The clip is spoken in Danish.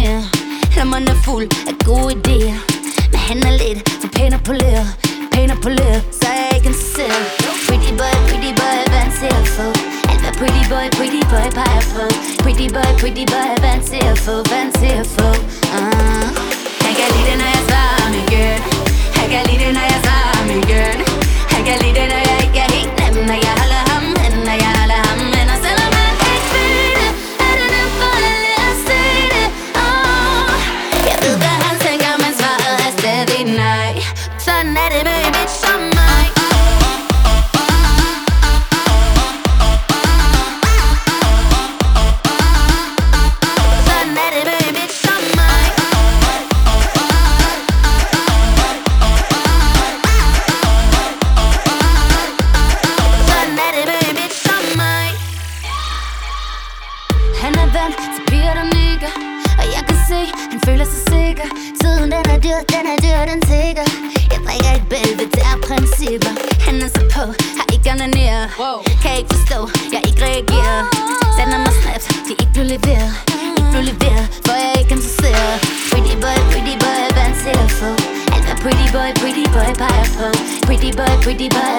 mere. Lommerne er fuld af gode idéer, men han er lidt for pæn og poleret, så er jeg ikke interesseret. Pretty boy, vant til at få alt hvad pretty boy peger på. Pretty boy, vant til at få. Han kan lide det, når jeg svarer ham igen. Han kan lide det, når jeg svarer ham igen. Han kan lide det, når jeg ikke er helt nem, når jeg holder ham hen, og selvom han ikke ved det, er det nemt for alle at se det. Jeg ved, hvad han tænker, men svaret er stadig nej. Sådan er det med en bitch som mig. Sådan er det med en bitch som mig. Sådan er det med en bitch som mig. Han er vant til piger, der nikker, og jeg kan se, han føler sig sikker. Tiden den er dyr, den tigger. Jeg drikker et bælve, det er principper. Han er så på, har ikke onaneret. Kan ikke forstå, jeg ikke reagerer. Sender mig snaps, de ikke blev leveret. For jeg er ikke interesseret. Pretty boy, vant til at få alt hvad pretty boy peger på. Pretty boy,